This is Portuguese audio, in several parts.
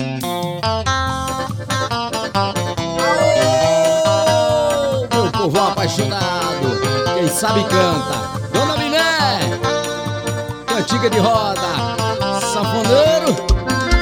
Aô, meu povo apaixonado, quem sabe canta. Dona Miné, cantiga de roda, sanfoneiro.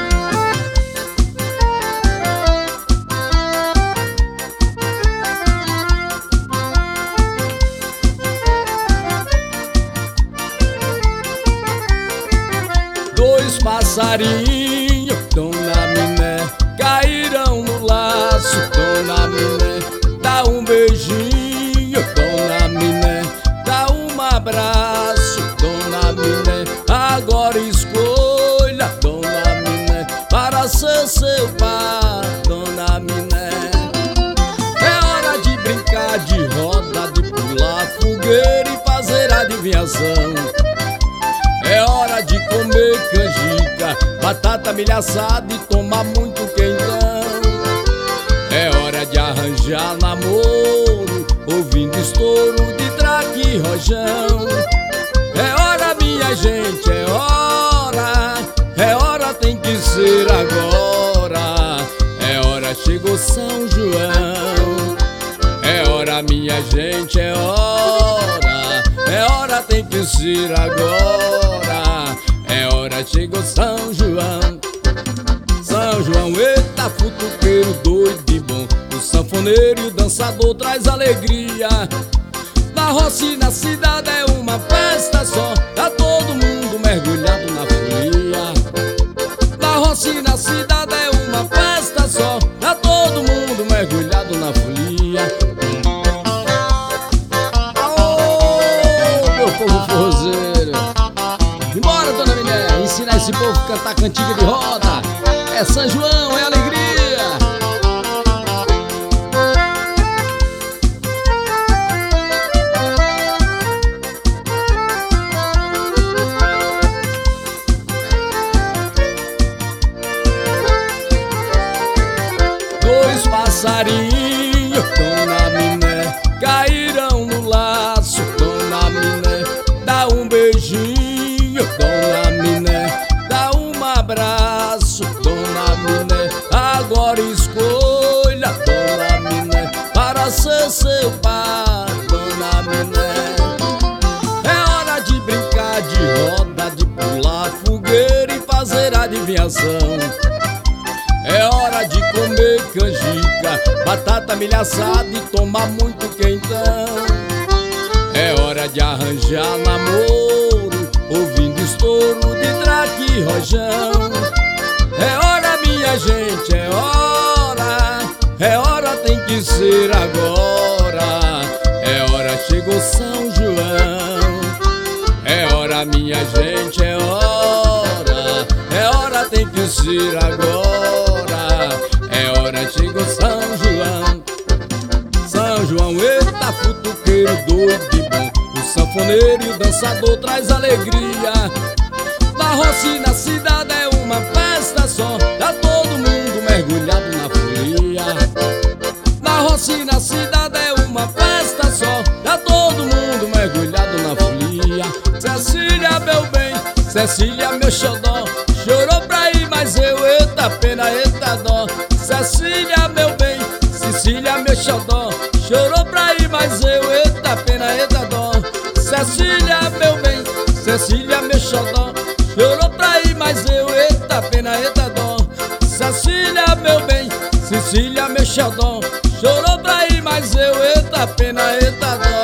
Dois passarinhos, Dona Miné, caíram no laço. Dona Miné, dá um beijinho. Dona Miné, dá um abraço. Dona Miné, agora escolha, Dona Miné, para ser seu par. Dona Miné, é hora de brincar de roda, de pular fogueira e fazer adivinhação. É hora de comer canjica, batata, milho assado e tomar muito quentão. É hora de arranjar namoro, ouvindo estouro de traque e rojão. É hora, minha gente, é hora, tem que ser agora. É hora, chegou São João. É hora, minha gente, é hora, tem que ser agora. É hora, chegou São João. São João, eita, futuqueiro doido de bom. O sanfoneiro e o dançador traz alegria. Na roça e na cidade é uma festa só, tá todo mundo mergulhado na folia. Na roça e na cidade é uma festa só, tá todo mundo mergulhado na folia. Aô, meu povo forrozeiro, embora, Dona Miné, ensinar esse povo a cantar cantiga de roda. É São João, é alegria. Dois passarinhos, Dona Miné, caíram no laço. Dona Miné, dá um beijinho. Dona Miné, dá um abraço. Dona Miné, agora escolha, Dona Miné, para ser seu par. Dona Miné, é hora de brincar de roda, de pular fogueira e fazer adivinhação. É hora de comer canjica, batata, milho assado e tomar muito quentão. É hora de arranjar namoro, ouvindo estouro de traque e rojão. É hora, minha gente, é hora, tem que ser agora. É hora, chegou São João. É hora, minha gente, é hora, tem que ser agora. É hora, chegou São João. São João, eita, futuqueiro doido de bom. O sanfoneiro e o dançador traz alegria. Na roça e na cidade é uma festa só, tá todo mundo mergulhado na folia. Na roça e na cidade é uma festa só, tá todo mundo mergulhado na folia. Cecília, meu bem, Cecília, meu xodó, chorou pra ir, mas eu, eita pena, eita dó. Cecília, meu bem, Cecília, meu xodó, chorou pra ir, mas eu, eita pena, eita dó. Cecília, meu bem, Cecília, meu xodó, chorou pra ir, mas eu, eita pena, eita dó. Cecília, meu bem, Cecília, meu xodó, chorou pra ir, mas eu, eita pena, eita dó.